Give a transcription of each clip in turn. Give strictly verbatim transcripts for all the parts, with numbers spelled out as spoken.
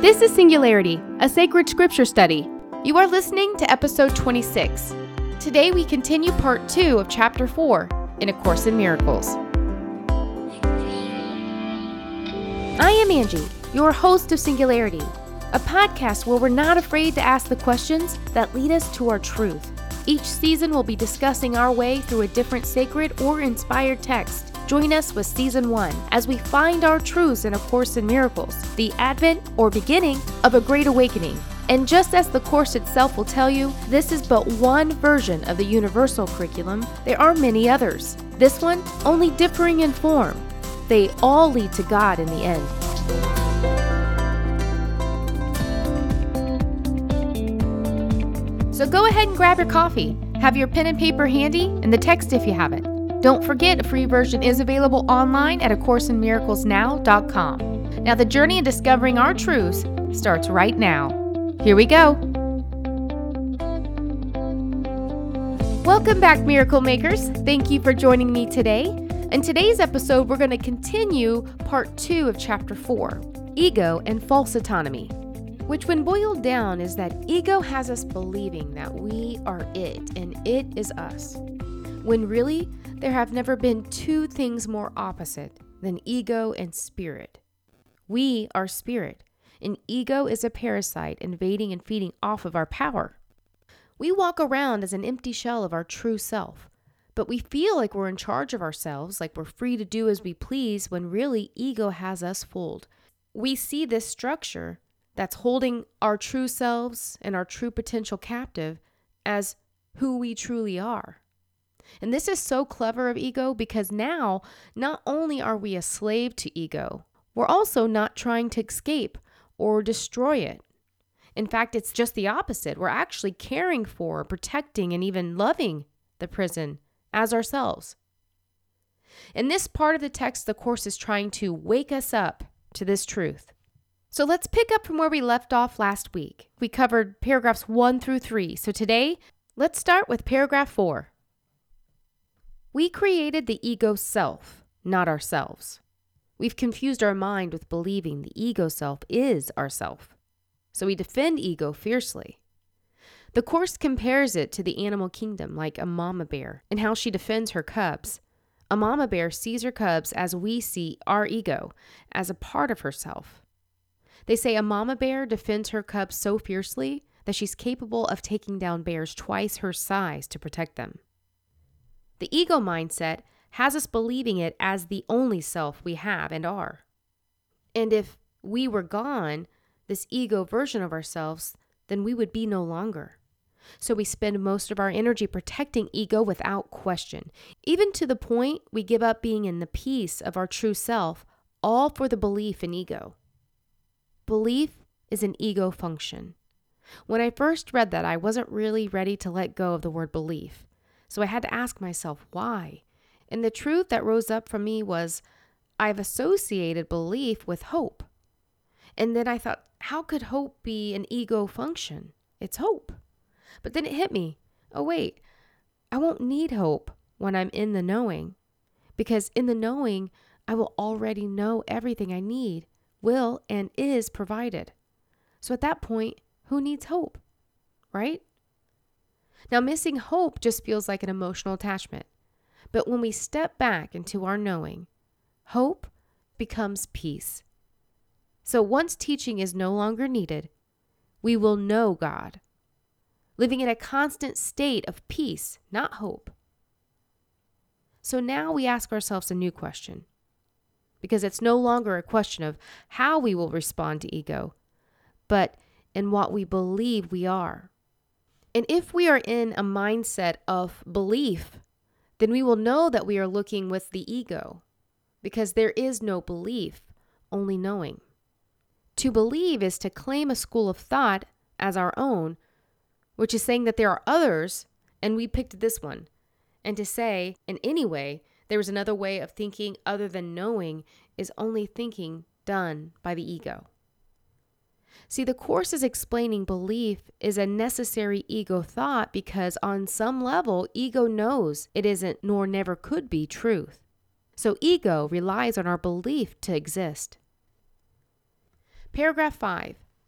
This is Singularity, a sacred scripture study. You are listening to episode twenty-six. Today we continue part two of chapter four in A Course in Miracles. I am Angie, your host of Singularity, a podcast where we're not afraid to ask the questions that lead us to our truth. Each season we'll be discussing our way through a different sacred or inspired text. Join us with Season one as we find our truths in A Course in Miracles, the advent or beginning of a great awakening. And just as the Course itself will tell you, this is but one version of the universal curriculum. There are many others. This one only differing in form. They all lead to God in the end. So go ahead and grab your coffee, have your pen and paper handy, and the text if you haven't. Don't forget, a free version is available online at a course in miracles now dot com. Now the journey in discovering our truths starts right now. Here we go. Welcome back, Miracle Makers. Thank you for joining me today. In today's episode, we're going to continue part two of chapter four, Ego and False Autonomy, which when boiled down is that ego has us believing that we are it and it is us, when really there have never been two things more opposite than ego and spirit. We are spirit, and ego is a parasite invading and feeding off of our power. We walk around as an empty shell of our true self, but we feel like we're in charge of ourselves, like we're free to do as we please, when really ego has us fooled. We see this structure that's holding our true selves and our true potential captive as who we truly are. And this is so clever of ego because now not only are we a slave to ego, we're also not trying to escape or destroy it. In fact, it's just the opposite. We're actually caring for, protecting, and even loving the prison as ourselves. In this part of the text, the Course is trying to wake us up to this truth. So let's pick up from where we left off last week. We covered paragraphs one through three. So today, let's start with paragraph four. We created the ego self, not ourselves. We've confused our mind with believing the ego self is ourself. So we defend ego fiercely. The Course compares it to the animal kingdom, like a mama bear, and how she defends her cubs. A mama bear sees her cubs as we see our ego, as a part of herself. They say a mama bear defends her cubs so fiercely that she's capable of taking down bears twice her size to protect them. The ego mindset has us believing it as the only self we have and are. And if we were gone, this ego version of ourselves, then we would be no longer. So we spend most of our energy protecting ego without question, even to the point we give up being in the peace of our true self, all for the belief in ego. Belief is an ego function. When I first read that, I wasn't really ready to let go of the word belief. So I had to ask myself, why? And the truth that rose up from me was, I've associated belief with hope. And then I thought, how could hope be an ego function? It's hope. But then it hit me, oh wait, I won't need hope when I'm in the knowing. Because in the knowing, I will already know everything I need, will, and is provided. So at that point, who needs hope, right? Now, missing hope just feels like an emotional attachment. But when we step back into our knowing, hope becomes peace. So once teaching is no longer needed, we will know God, living in a constant state of peace, not hope. So now we ask ourselves a new question, because it's no longer a question of how we will respond to ego, but in what we believe we are. And if we are in a mindset of belief, then we will know that we are looking with the ego, because there is no belief, only knowing. To believe is to claim a school of thought as our own, which is saying that there are others, and we picked this one. And to say, in any way, there is another way of thinking other than knowing is only thinking done by the ego. See, the Course is explaining belief is a necessary ego thought because on some level, ego knows it isn't nor never could be truth. So ego relies on our belief to exist. Paragraph five.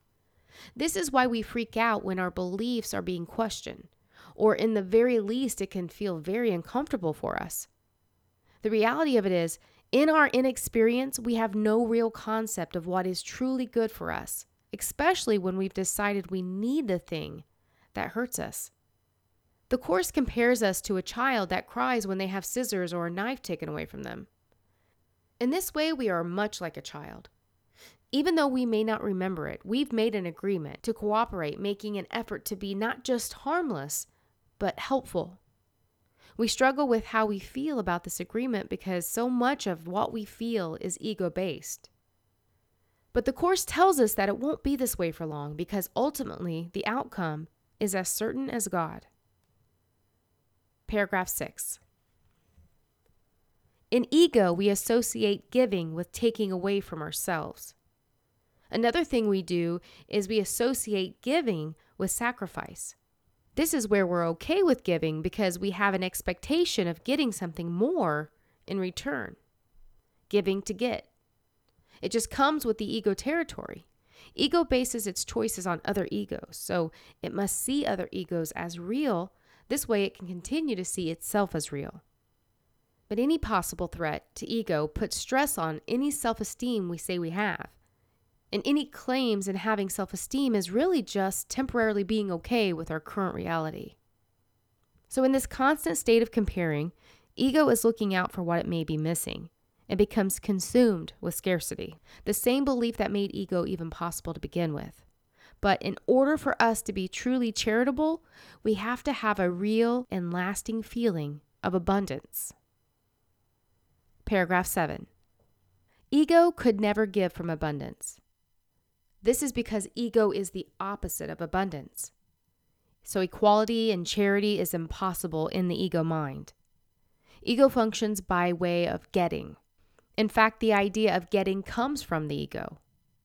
This is why we freak out when our beliefs are being questioned, or in the very least, it can feel very uncomfortable for us. The reality of it is, in our inexperience, we have no real concept of what is truly good for us, especially when we've decided we need the thing that hurts us. The Course compares us to a child that cries when they have scissors or a knife taken away from them. In this way, we are much like a child. Even though we may not remember it, we've made an agreement to cooperate, making an effort to be not just harmless, but helpful. We struggle with how we feel about this agreement because so much of what we feel is ego-based. But the Course tells us that it won't be this way for long because ultimately the outcome is as certain as God. Paragraph six. In ego, we associate giving with taking away from ourselves. Another thing we do is we associate giving with sacrifice. This is where we're okay with giving because we have an expectation of getting something more in return. Giving to get. It just comes with the ego territory. Ego bases its choices on other egos, so it must see other egos as real. This way it can continue to see itself as real. But any possible threat to ego puts stress on any self-esteem we say we have. And any claims in having self-esteem is really just temporarily being okay with our current reality. So in this constant state of comparing, ego is looking out for what it may be missing and becomes consumed with scarcity, the same belief that made ego even possible to begin with. But in order for us to be truly charitable, we have to have a real and lasting feeling of abundance. Paragraph seven. Ego could never give from abundance. This is because ego is the opposite of abundance. So equality and charity is impossible in the ego mind. Ego functions by way of getting. In fact, the idea of getting comes from the ego.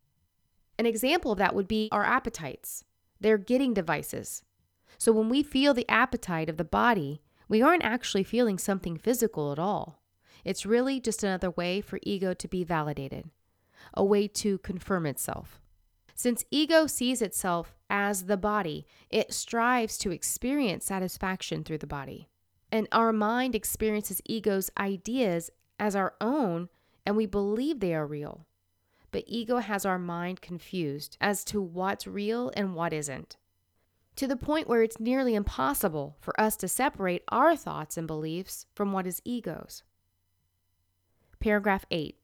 An example of that would be our appetites. They're getting devices. So when we feel the appetite of the body, we aren't actually feeling something physical at all. It's really just another way for ego to be validated, a way to confirm itself. Since ego sees itself as the body, it strives to experience satisfaction through the body. And our mind experiences ego's ideas as our own, and we believe they are real. But ego has our mind confused as to what's real and what isn't, to the point where it's nearly impossible for us to separate our thoughts and beliefs from what is ego's. Paragraph eight.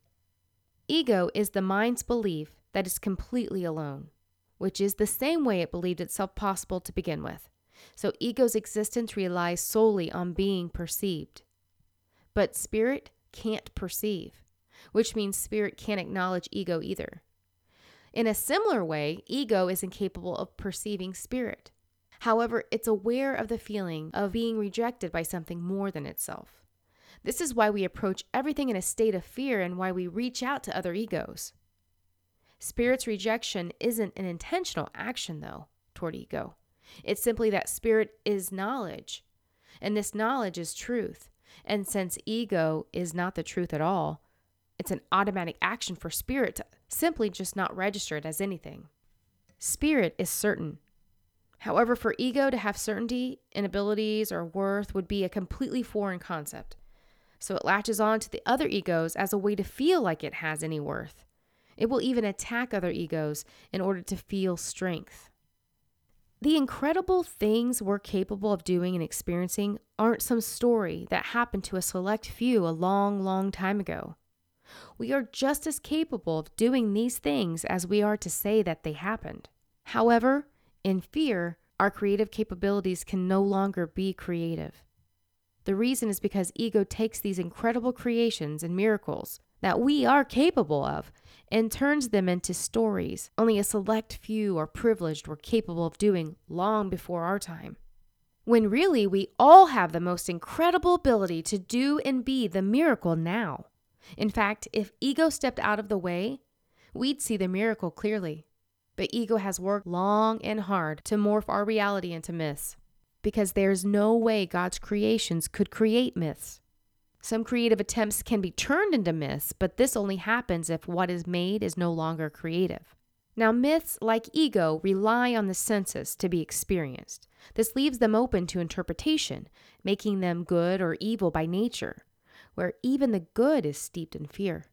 Ego is the mind's belief that it's completely alone, which is the same way it believed itself possible to begin with. So ego's existence relies solely on being perceived. But spirit can't perceive, which means spirit can't acknowledge ego either. In a similar way, ego is incapable of perceiving spirit. However, it's aware of the feeling of being rejected by something more than itself. This is why we approach everything in a state of fear and why we reach out to other egos. Spirit's rejection isn't an intentional action, though, toward ego. It's simply that spirit is knowledge, and this knowledge is truth. And since ego is not the truth at all, it's an automatic action for spirit to simply just not register it as anything. Spirit is certain. However, for ego to have certainty in abilities or worth would be a completely foreign concept. So it latches on to the other egos as a way to feel like it has any worth. It will even attack other egos in order to feel strength. The incredible things we're capable of doing and experiencing aren't some story that happened to a select few a long, long time ago. We are just as capable of doing these things as we are to say that they happened. However, in fear, our creative capabilities can no longer be creative. The reason is because ego takes these incredible creations and miracles that we are capable of and turns them into stories only a select few or privileged were capable of doing long before our time. When really we all have the most incredible ability to do and be the miracle now. In fact, if ego stepped out of the way, we'd see the miracle clearly. But ego has worked long and hard to morph our reality into myths, because there's no way God's creations could create myths. Some creative attempts can be turned into myths, but this only happens if what is made is no longer creative. Now, myths, like ego, rely on the senses to be experienced. This leaves them open to interpretation, making them good or evil by nature, where even the good is steeped in fear.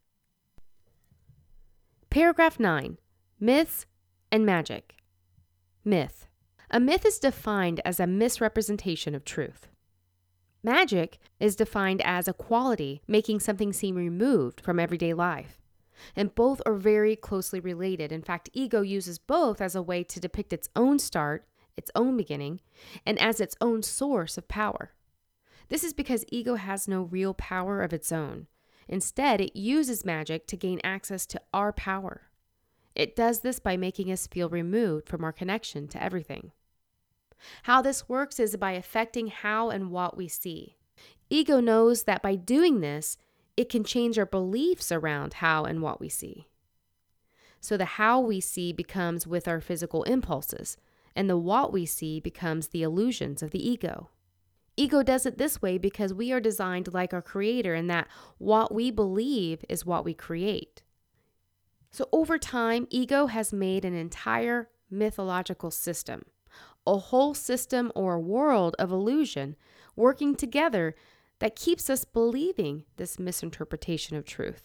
Paragraph nine. Myths and magic. Myth. A myth is defined as a misrepresentation of truth. Magic is defined as a quality making something seem removed from everyday life. And both are very closely related. In fact, ego uses both as a way to depict its own start, its own beginning, and as its own source of power. This is because ego has no real power of its own. Instead, it uses magic to gain access to our power. It does this by making us feel removed from our connection to everything. How this works is by affecting how and what we see. Ego knows that by doing this, it can change our beliefs around how and what we see. So the how we see becomes with our physical impulses, and the what we see becomes the illusions of the ego. Ego does it this way because we are designed like our Creator in that what we believe is what we create. So over time, ego has made an entire mythological system, a whole system or world of illusion working together that keeps us believing this misinterpretation of truth.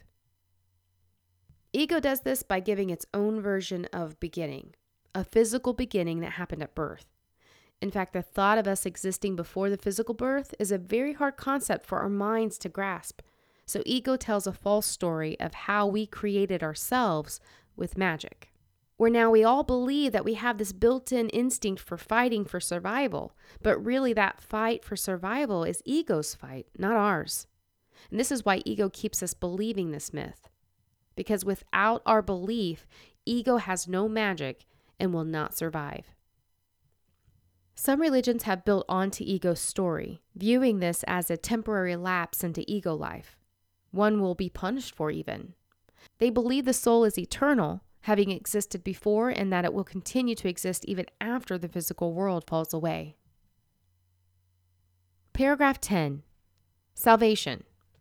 Ego does this by giving its own version of beginning, a physical beginning that happened at birth. In fact, the thought of us existing before the physical birth is a very hard concept for our minds to grasp. So ego tells a false story of how we created ourselves with magic, where now we all believe that we have this built-in instinct for fighting for survival, but really that fight for survival is ego's fight, not ours. And this is why ego keeps us believing this myth, because without our belief, ego has no magic and will not survive. Some religions have built onto ego's story, viewing this as a temporary lapse into ego life. One will be punished for even. They believe the soul is eternal, having existed before, and that it will continue to exist even after the physical world falls away. Paragraph ten. Salvation.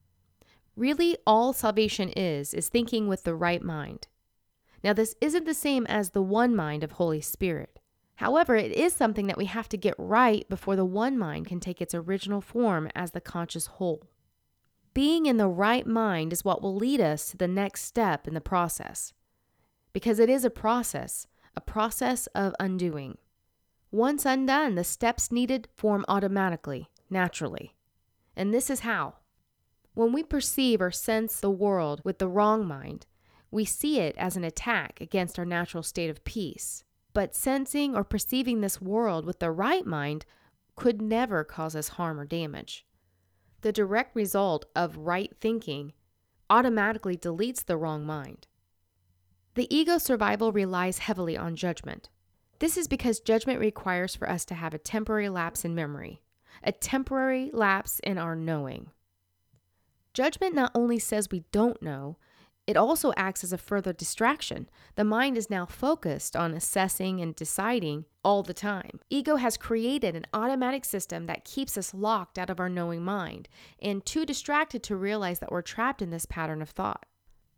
Really, all salvation is, is thinking with the right mind. Now, this isn't the same as the one mind of Holy Spirit. However, it is something that we have to get right before the one mind can take its original form as the conscious whole. Being in the right mind is what will lead us to the next step in the process. Because it is a process, a process of undoing. Once undone, the steps needed form automatically, naturally. And this is how. When we perceive or sense the world with the wrong mind, we see it as an attack against our natural state of peace. But sensing or perceiving this world with the right mind could never cause us harm or damage. The direct result of right thinking automatically deletes the wrong mind. The ego survival relies heavily on judgment. This is because judgment requires for us to have a temporary lapse in memory, a temporary lapse in our knowing. Judgment not only says we don't know, it also acts as a further distraction. The mind is now focused on assessing and deciding all the time. Ego has created an automatic system that keeps us locked out of our knowing mind and too distracted to realize that we're trapped in this pattern of thought.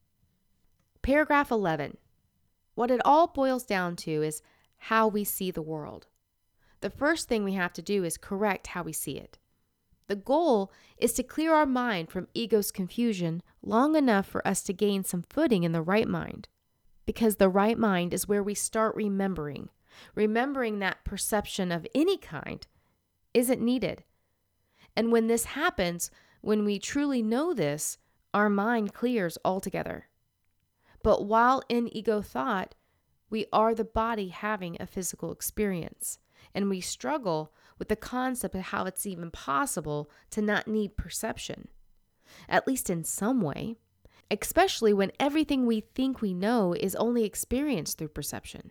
Paragraph eleven. What it all boils down to is how we see the world. The first thing we have to do is correct how we see it. The goal is to clear our mind from ego's confusion long enough for us to gain some footing in the right mind. Because the right mind is where we start remembering. Remembering that perception of any kind isn't needed. And when this happens, when we truly know this, our mind clears altogether. But while in ego thought, we are the body having a physical experience. And we struggle with the concept of how it's even possible to not need perception, at least in some way, especially when everything we think we know is only experienced through perception.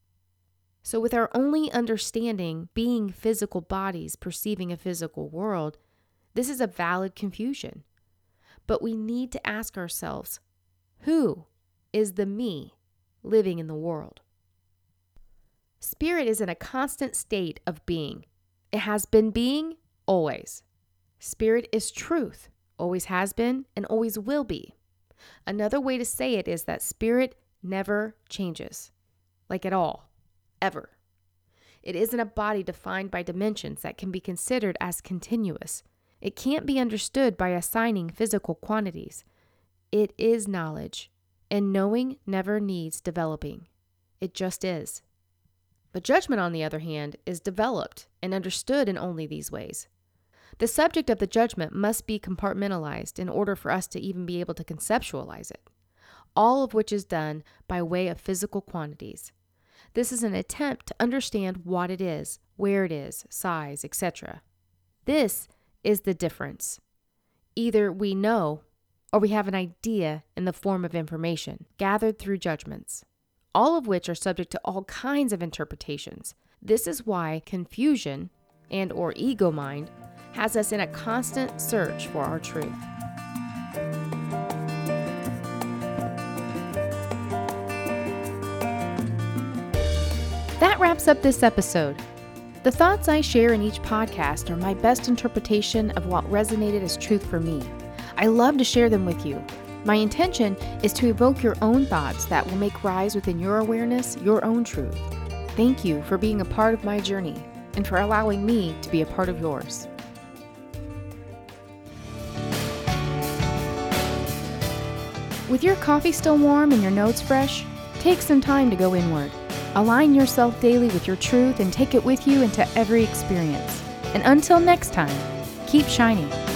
So with our only understanding being physical bodies perceiving a physical world, this is a valid confusion. But we need to ask ourselves, who is the me living in the world? Spirit is in a constant state of being. It has been being always. Spirit is truth, always has been and always will be. Another way to say it is that spirit never changes. like at all, ever. It isn't a body defined by dimensions that can be considered as continuous. It can't be understood by assigning physical quantities. It is knowledge, and knowing never needs developing. It just is. But judgment, on the other hand, is developed and understood in only these ways. The subject of the judgment must be compartmentalized in order for us to even be able to conceptualize it, all of which is done by way of physical quantities. This is an attempt to understand what it is, where it is, size, et cetera. This is the difference. Either we know or we have an idea in the form of information gathered through judgments, all of which are subject to all kinds of interpretations. This is why confusion and or ego mind has us in a constant search for our truth. That wraps up this episode. The thoughts I share in each podcast are my best interpretation of what resonated as truth for me. I love to share them with you. My intention is to evoke your own thoughts that will make rise within your awareness your own truth. Thank you for being a part of my journey and for allowing me to be a part of yours. With your coffee still warm and your notes fresh, take some time to go inward. Align yourself daily with your truth and take it with you into every experience. And until next time, keep shining.